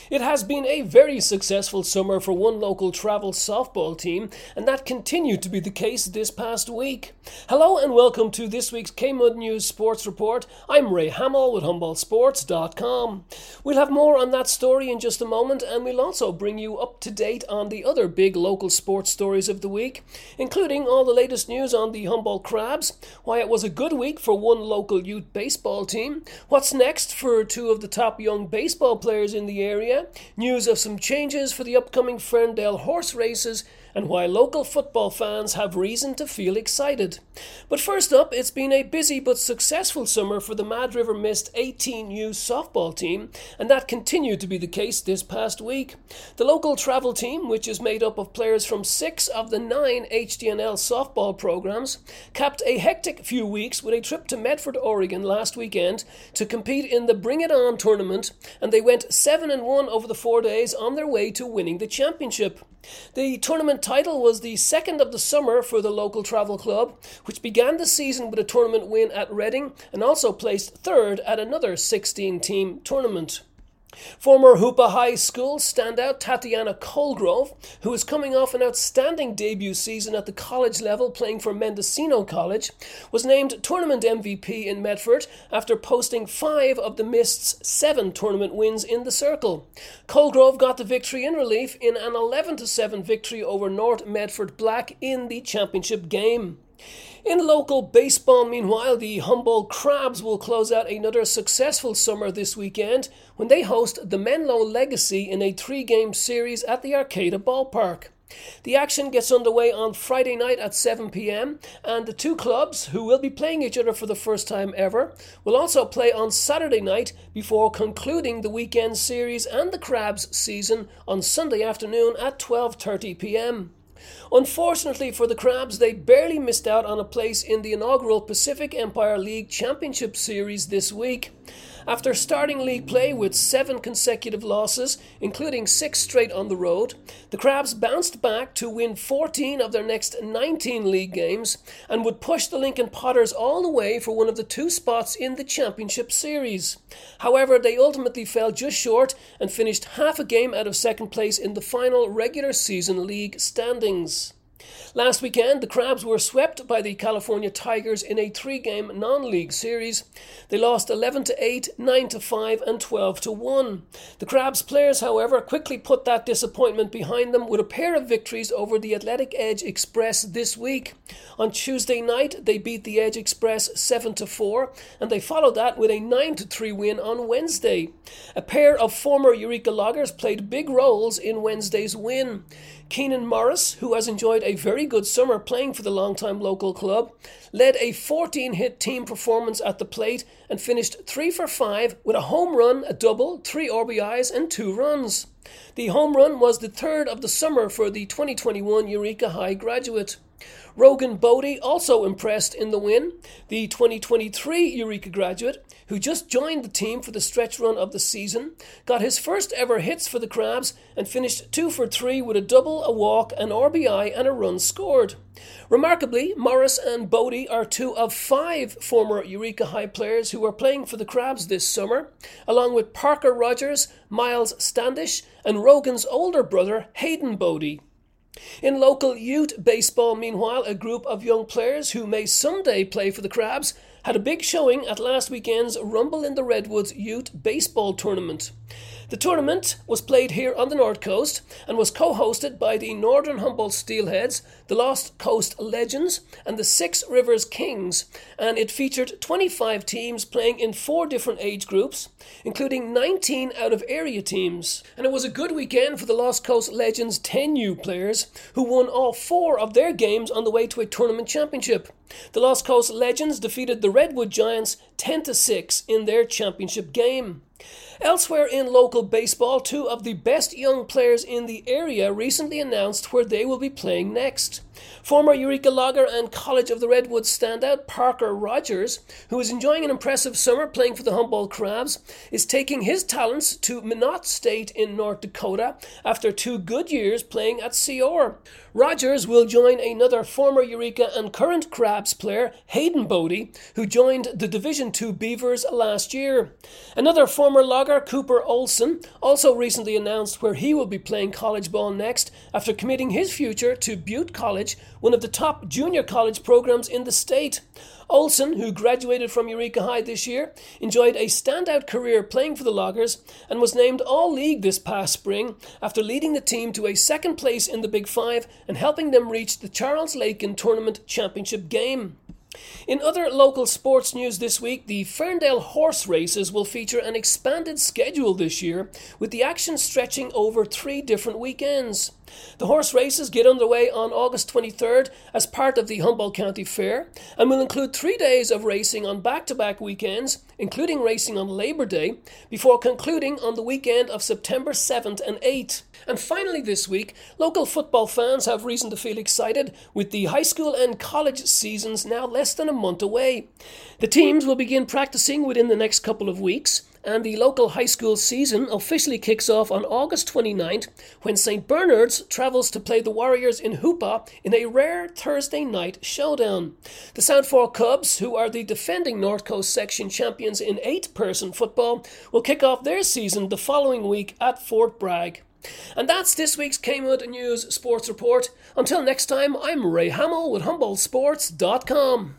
It has been a very successful summer for one local travel softball team, and that continued to be the case this past week. Hello and welcome to this week's KMUD News Sports Report. I'm Ray Hamill with HumboldtSports.com. We'll have more on that story in just a moment, and we'll also bring you up to date on the other big local sports stories of the week, including all the latest news on the Humboldt Crabs, why it was a good week for one local youth baseball team, what's next for two of the top young baseball players in the area, news of some changes for the upcoming Ferndale horse races, and why local football fans have reason to feel excited. But first up, it's been a busy but successful summer for the Mad River Mist 18U softball team, and that continued to be the case this past week. The local travel team, which is made up of players from 6 of the 9 HDNL softball programs, capped a hectic few weeks with a trip to Medford, Oregon last weekend to compete in the Bring It On tournament, and they went 7-1 over the 4 days on their way to winning the championship. The tournament title was the second of the summer for the local travel club, which began the season with a tournament win at Reading and also placed third at another 16-team tournament. Former Hoopa High School standout Tatiana Colgrove, who is coming off an outstanding debut season at the college level playing for Mendocino College, was named tournament MVP in Medford after posting 5 of the Mist's 7 tournament wins in the circle. Colgrove got the victory in relief in an 11-7 victory over North Medford Black in the championship game. In local baseball, meanwhile, the Humboldt Crabs will close out another successful summer this weekend when they host the Menlo Legacy in a 3-game series at the Arcata Ballpark. The action gets underway on Friday night at 7 p.m, and the two clubs, who will be playing each other for the first time ever, will also play on Saturday night before concluding the weekend series and the Crabs season on Sunday afternoon at 12:30 p.m. Unfortunately for the Crabs, they barely missed out on a place in the inaugural Pacific Empire League Championship Series this week. After starting league play with 7 consecutive losses, including 6 straight on the road, the Crabs bounced back to win 14 of their next 19 league games and would push the Lincoln Potters all the way for one of the 2 spots in the championship series. However, they ultimately fell just short and finished half a game out of second place in the final regular season league standings. Last weekend, the Crabs were swept by the California Tigers in a 3-game non-league series. They lost 11-8, 9-5, and 12-1. The Crabs players, however, quickly put that disappointment behind them with a pair of victories over the Athletic Edge Express this week. On Tuesday night, they beat the Edge Express 7-4, and they followed that with a 9-3 win on Wednesday. A pair of former Eureka Loggers played big roles in Wednesday's win. Keenan Morris, who has enjoyed a very good summer playing for the longtime local club, led a 14-hit team performance at the plate and finished 3 for 5 with a home run, a double, 3 RBIs and 2 runs. The home run was the third of the summer for the 2021 Eureka High graduate. Rogan Bodie also impressed in the win. The 2023 Eureka graduate, who just joined the team for the stretch run of the season, got his first ever hits for the Crabs and finished 2 for 3 with a double, a walk, an RBI and a run scored. Remarkably, Morris and Bodie are 2 of 5 former Eureka High players who are playing for the Crabs this summer, along with Parker Rogers, Miles Standish, and Rogan's older brother, Hayden Bodie. In local youth baseball, meanwhile, a group of young players who may someday play for the Crabs had a big showing at last weekend's Rumble in the Redwoods Youth Baseball Tournament. The tournament was played here on the North Coast and was co-hosted by the Northern Humboldt Steelheads, the Lost Coast Legends, and the Six Rivers Kings, and it featured 25 teams playing in 4 different age groups, including 19 out-of-area teams. And it was a good weekend for the Lost Coast Legends 10U players, who won all 4 of their games on the way to a tournament championship. The Lost Coast Legends defeated the Redwood Giants 10-6 in their championship game. Elsewhere in local baseball, 2 of the best young players in the area recently announced where they will be playing next. Former Eureka Lager and College of the Redwoods standout Parker Rogers, who is enjoying an impressive summer playing for the Humboldt Crabs, is taking his talents to Minot State in North Dakota after 2 good years playing at CR. Rogers will join another former Eureka and current Crabs player, Hayden Bodie, who joined the Division II Beavers last year. Another former Lager, Cooper Olson, also recently announced where he will be playing college ball next after committing his future to Butte College, one of the top junior college programs in the state. Olson, who graduated from Eureka High this year, enjoyed a standout career playing for the Loggers and was named All-League this past spring after leading the team to a second place in the Big Five and helping them reach the Charles Lakin Tournament Championship game. In other local sports news this week, the Ferndale horse races will feature an expanded schedule this year, with the action stretching over 3 different weekends. The horse races get underway on August 23rd as part of the Humboldt County Fair and will include 3 days of racing on back-to-back weekends, including racing on Labor Day, before concluding on the weekend of September 7th and 8th. And finally this week, local football fans have reason to feel excited with the high school and college seasons now less than a month away. The teams will begin practicing within the next couple of weeks, and the local high school season officially kicks off on August 29th when St. Bernard's travels to play the Warriors in Hoopa in a rare Thursday night showdown. The South Fork Cubs, who are the defending North Coast section champions in 8-person football, will kick off their season the following week at Fort Bragg. And that's this week's Kmud News Sports Report. Until next time, I'm Ray Hamill with HumboldtSports.com.